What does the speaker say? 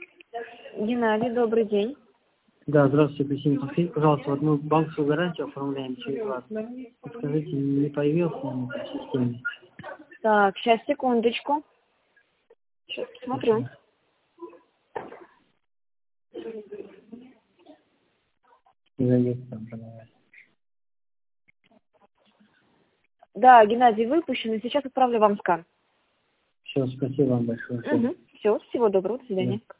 Геннадий, добрый день. Да, здравствуйте, Кристина. Подскажите, пожалуйста, вот мы банковскую гарантию оформляем через вас. Подскажите, не появился он в системе? Так, сейчас, секундочку. Сейчас посмотрю. Зайдите там, пожалуйста. Да, Геннадий выпущен, и сейчас отправлю вам скан. Все, спасибо вам большое. Все, всего доброго, до свидания.